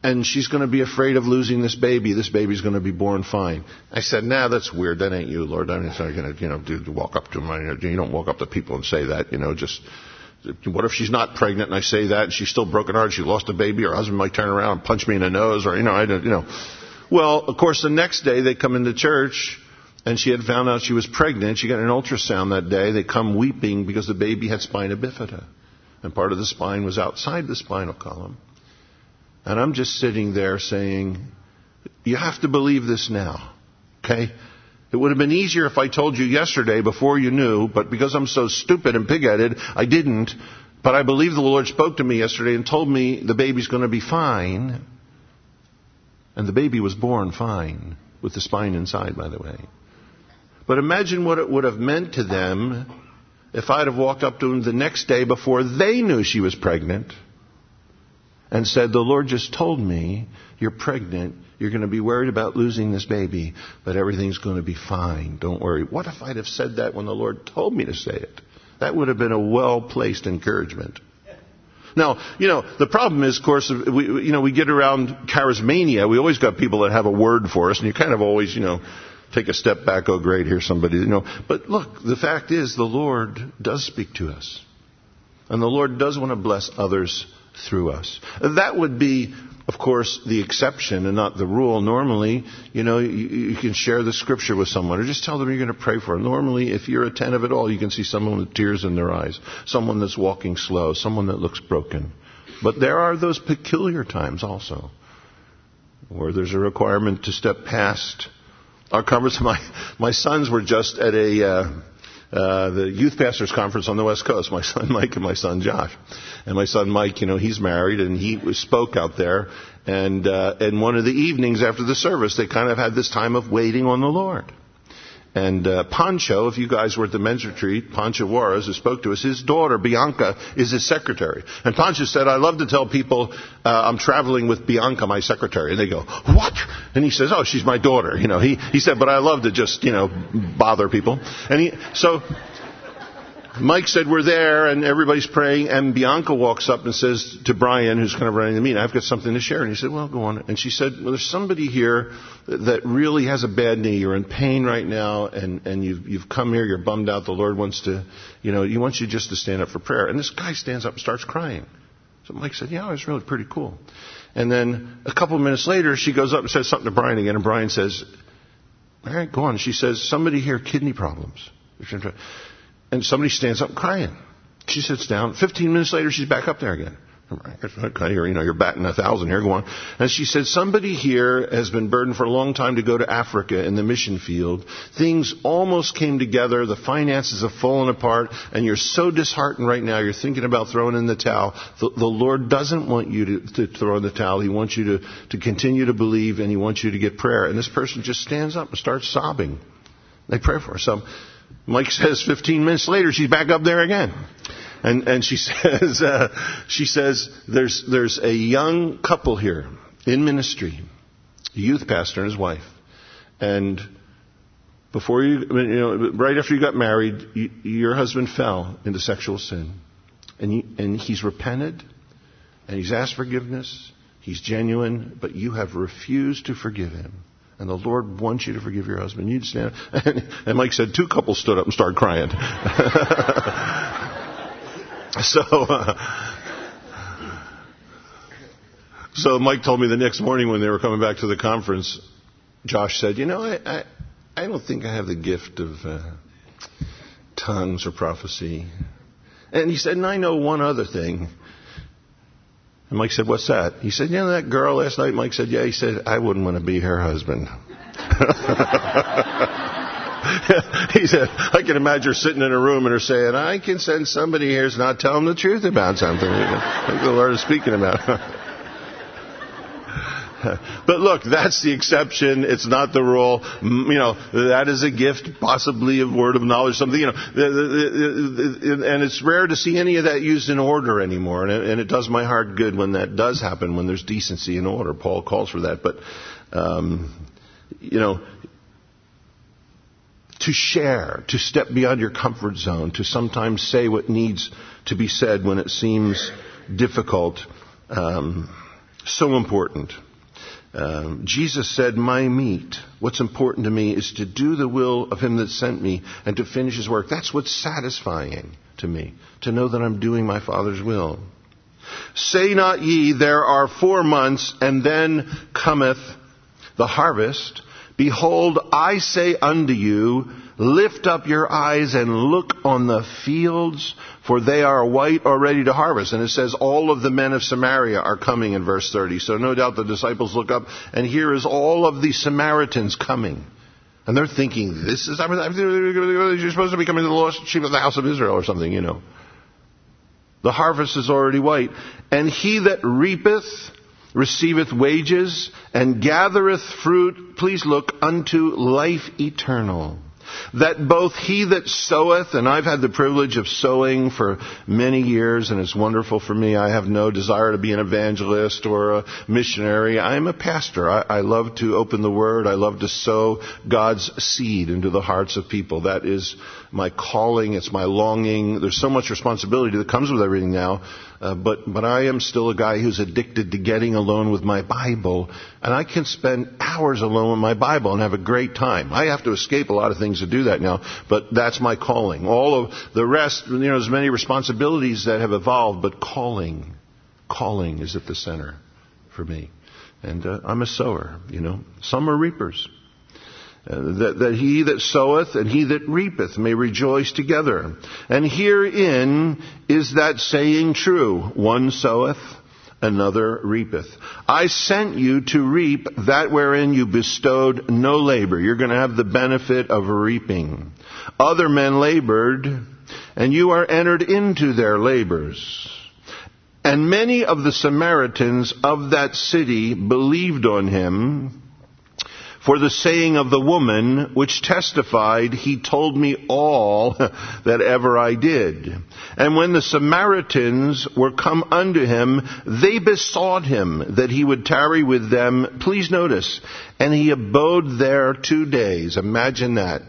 S1: and she's going to be afraid of losing this baby. This baby's going to be born fine. I said, nah, that's weird. That ain't you, Lord. I'm not going to, walk up to him. You don't walk up to people and say that, just, what if she's not pregnant and I say that and she's still brokenhearted, she lost a baby, her husband might turn around and punch me in the nose, or, I don't. Well, of course, the next day they come into church and she had found out she was pregnant. She got an ultrasound that day. They come weeping because the baby had spina bifida. And part of the spine was outside the spinal column. And I'm just sitting there saying, you have to believe this now, okay? It would have been easier if I told you yesterday before you knew, but because I'm so stupid and pig-headed, I didn't. But I believe the Lord spoke to me yesterday and told me the baby's going to be fine. And the baby was born fine, with the spine inside, by the way. But imagine what it would have meant to them if I'd have walked up to them the next day before they knew she was pregnant and said, the Lord just told me you're pregnant. You're going to be worried about losing this baby, but everything's going to be fine. Don't worry. What if I'd have said that when the Lord told me to say it? That would have been a well-placed encouragement. Now, the problem is, of course, we get around charismania. We always got people that have a word for us, and you kind of always, take a step back. Oh, great, here's somebody, But look, the fact is the Lord does speak to us. And the Lord does want to bless others through us. That would be, of course, the exception and not the rule. Normally, you can share the scripture with someone or just tell them you're going to pray for them. Normally, if you're attentive at all, you can see someone with tears in their eyes, someone that's walking slow, someone that looks broken. But there are those peculiar times also where there's a requirement to step past our conference. My sons were just at the youth pastors conference on the West Coast, my son Mike and my son Josh. And my son Mike, he's married and he spoke out there. And one of the evenings after the service, they kind of had this time of waiting on the Lord. And Pancho, if you guys were at the men's retreat, Pancho Juarez, who spoke to us, his daughter, Bianca, is his secretary. And Pancho said, I love to tell people I'm traveling with Bianca, my secretary. And they go, what? And he says, oh, she's my daughter. He said, but I love to just, bother people. And so Mike said, we're there, and everybody's praying, and Bianca walks up and says to Brian, who's kind of running the meeting, I've got something to share. And he said, well, go on. And she said, well, there's somebody here that really has a bad knee. You're in pain right now, and you've come here, you're bummed out. The Lord wants to, he wants you just to stand up for prayer. And this guy stands up and starts crying. So Mike said, yeah, it was really pretty cool. And then a couple of minutes later, she goes up and says something to Brian again, and Brian says, all right, go on. She says, somebody here, kidney problems. And somebody stands up crying. She sits down. 15 minutes later, she's back up there again. You're batting 1,000 here. Go on. And she said, somebody here has been burdened for a long time to go to Africa in the mission field. Things almost came together. The finances have fallen apart. And you're so disheartened right now. You're thinking about throwing in the towel. The Lord doesn't want you to throw in the towel. He wants you to continue to believe, and He wants you to get prayer. And this person just stands up and starts sobbing. They pray for her. So Mike says 15 minutes later, she's back up there again. And she says, there's a young couple here in ministry, a youth pastor and his wife. And before right after you got married, your husband fell into sexual sin. And he's repented, and he's asked forgiveness. He's genuine, but you have refused to forgive him. And the Lord wants you to forgive your husband. You'd stand. And Mike said 2 couples stood up and started crying. So Mike told me the next morning when they were coming back to the conference, Josh said, I don't think I have the gift of tongues or prophecy. And he said, and I know one other thing. And Mike said, what's that? He said, that girl last night? Mike said, yeah. He said, I wouldn't want to be her husband. He said, I can imagine her sitting in a room and her saying, I can sense somebody here is not telling the truth about something. I think the Lord is speaking about. But look, that's the exception. It's not the rule. That is a gift, possibly a word of knowledge, something, and it's rare to see any of that used in order anymore. And it does my heart good when that does happen, when there's decency and order. Paul calls for that. But, to share, to step beyond your comfort zone, to sometimes say what needs to be said when it seems difficult, So important. Jesus said, my meat, what's important to me is to do the will of him that sent me and to finish his work. That's what's satisfying to me, to know that I'm doing my Father's will. Say not ye, there are 4 months, and then cometh the harvest. Behold, I say unto you, lift up your eyes and look on the fields, for they are white already to harvest. And it says all of the men of Samaria are coming in verse 30. So no doubt the disciples look up, and here is all of the Samaritans coming. And they're thinking, you're supposed to be coming to the lost sheep of the house of Israel or something, you know. The harvest is already white. And he that reapeth receiveth wages, and gathereth fruit, please look, unto life eternal. That both he that soweth, and I've had the privilege of sowing for many years, and it's wonderful for me. I have no desire to be an evangelist or a missionary. I'm a pastor. I love to open the Word. I love to sow God's seed into the hearts of people. That is my calling. It's my longing. There's so much responsibility that comes with everything now. But I am still a guy who's addicted to getting alone with my Bible, and I can spend hours alone with my Bible and have a great time. I have to escape a lot of things to do that now, but that's my calling. All of the rest, there's many responsibilities that have evolved, but calling is at the center for me. And I'm a sower, Some are reapers. That he that soweth and he that reapeth may rejoice together. And herein is that saying true, one soweth, another reapeth. I sent you to reap that wherein you bestowed no labor. You're going to have the benefit of reaping. Other men labored, and you are entered into their labors. And many of the Samaritans of that city believed on him, for the saying of the woman, which testified, he told me all that ever I did. And when the Samaritans were come unto him, they besought him that he would tarry with them. Please notice, and he abode there 2 days. Imagine that.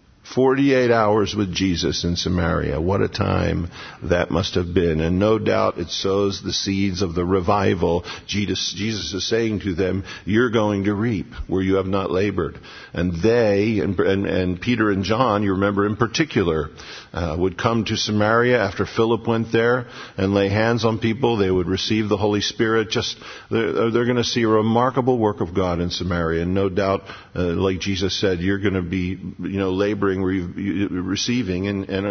S1: 48 hours with Jesus in Samaria. What a time that must have been. And no doubt it sows the seeds of the revival. Jesus is saying to them, you're going to reap where you have not labored. And they, and Peter and John, you remember in particular, would come to Samaria after Philip went there and lay hands on people. They would receive the Holy Spirit. They're going to see a remarkable work of God in Samaria. And no doubt, like Jesus said, you're going to be, laboring where you receiving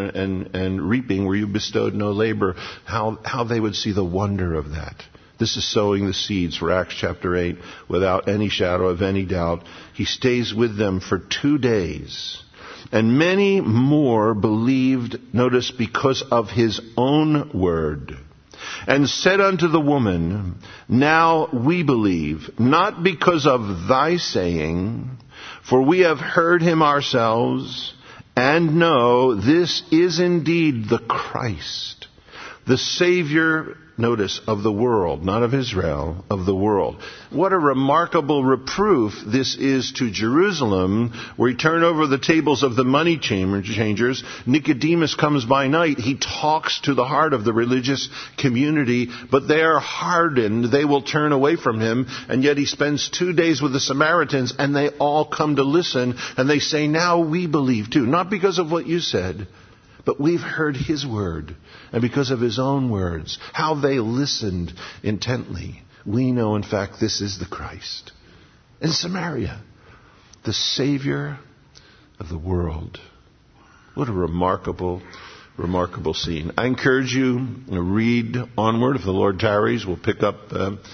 S1: and reaping where you bestowed no labor. How they would see the wonder of that. This is sowing the seeds for Acts chapter 8 without any shadow of any doubt. He stays with them for 2 days. And many more believed, notice, because of his own word. And said unto the woman, now we believe, not because of thy saying, for we have heard him ourselves, and know this is indeed the Christ, the Savior, notice, of the world, not of Israel, of the world. What a remarkable reproof this is to Jerusalem, where he turned over the tables of the money changers. Nicodemus comes by night. He talks to the heart of the religious community, but they are hardened. They will turn away from him. And yet he spends 2 days with the Samaritans, and they all come to listen. And they say, now we believe too. Not because of what you said, but we've heard his word. And because of his own words, how they listened intently, we know, in fact, this is the Christ. In Samaria, the Savior of the world. What a remarkable, remarkable scene. I encourage you to read onward. If the Lord tarries, we'll pick up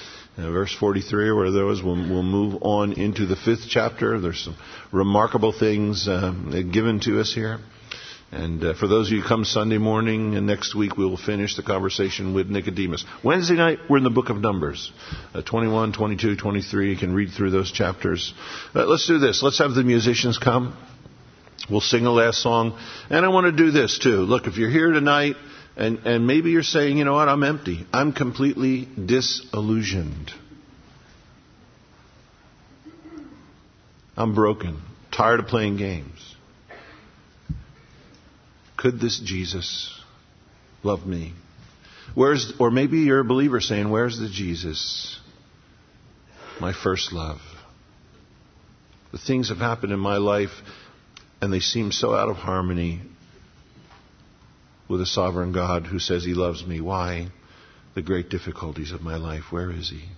S1: verse 43 or where there was. We'll move on into the 5th chapter. There's some remarkable things given to us here. And for those of you who come Sunday morning, and next week we will finish the conversation with Nicodemus. Wednesday night, we're in the book of Numbers. 21, 22, 23, you can read through those chapters. Let's do this. Let's have the musicians come. We'll sing a last song. And I want to do this too. Look, if you're here tonight, and maybe you're saying, you know what, I'm empty. I'm completely disillusioned. I'm broken. Tired of playing games. Could this Jesus love me? Or maybe you're a believer saying, where's the Jesus my first love. The things have happened in my life, and they seem so out of harmony with a sovereign God who says He loves me. Why? The great difficulties of my life. Where is He?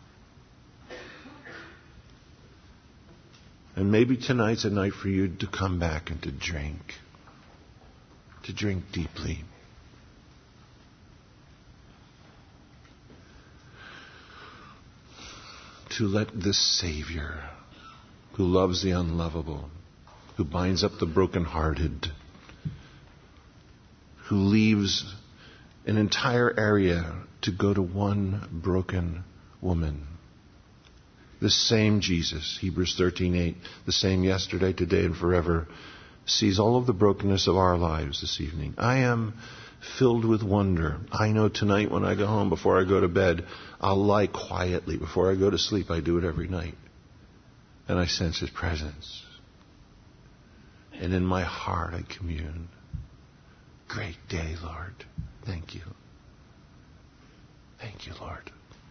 S1: And maybe tonight's a night for you to come back and to drink deeply. To let this Savior, who loves the unlovable, who binds up the brokenhearted, who leaves an entire area to go to one broken woman. This same Jesus, Hebrews 13:8, the same yesterday, today, and forever, sees all of the brokenness of our lives this evening. I am filled with wonder. I know tonight when I go home, before I go to bed, I'll lie quietly. Before I go to sleep, I do it every night. And I sense His presence. And in my heart, I commune. Great day, Lord. Thank you. Thank you, Lord.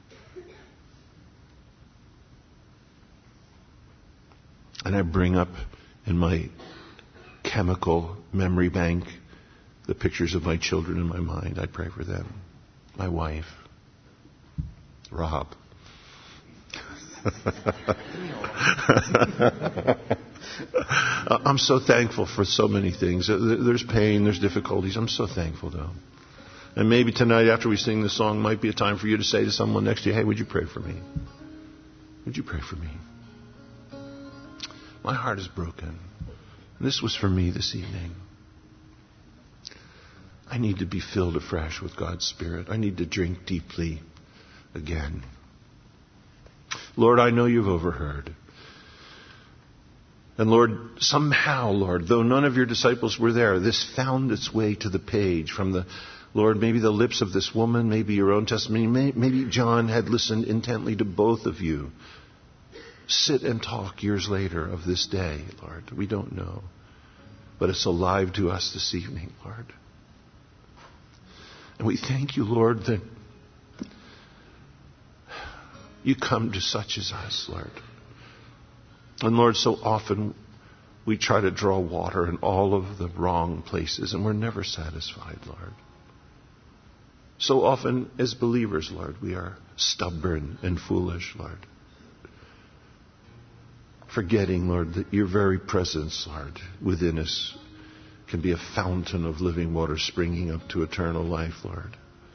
S1: And I bring up in my chemical memory bank the pictures of my children in my mind. I pray for them. My wife, Rob. I'm so thankful for so many things. There's pain, there's difficulties. I'm so thankful, though. And maybe tonight after we sing this song might be a time for you to say to someone next to you, hey, would you pray for me? Would you pray for me? My heart is broken. This was for me this evening. I need to be filled afresh with God's Spirit. I need to drink deeply again. Lord, I know you've overheard. And Lord, somehow, Lord, though none of your disciples were there, this found its way to the page from the, Lord, maybe the lips of this woman, maybe your own testimony, maybe John had listened intently to both of you. Sit and talk years later of this day, Lord. We don't know. But it's alive to us this evening, Lord. And we thank you, Lord, that you come to such as us, Lord. And Lord, so often we try to draw water in all of the wrong places, and we're never satisfied, Lord. So often as believers, Lord, we are stubborn and foolish, Lord. Forgetting, Lord, that your very presence, Lord, within us can be a fountain of living water springing up to eternal life, Lord.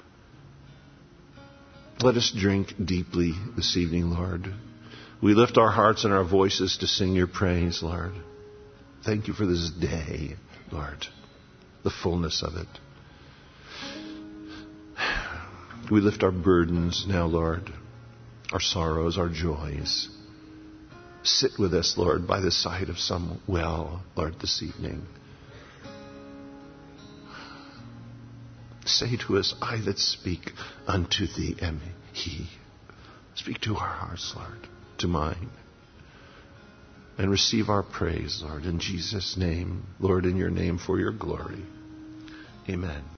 S1: Let us drink deeply this evening, Lord. We lift our hearts and our voices to sing your praise, Lord. Thank you for this day, Lord, the fullness of it. We lift our burdens now, Lord, our sorrows, our joys. Sit with us, Lord, by the side of some well, Lord, this evening. Say to us, I that speak unto thee am he. Speak to our hearts, Lord, to mine. And receive our praise, Lord, in Jesus' name, Lord, in your name for your glory. Amen.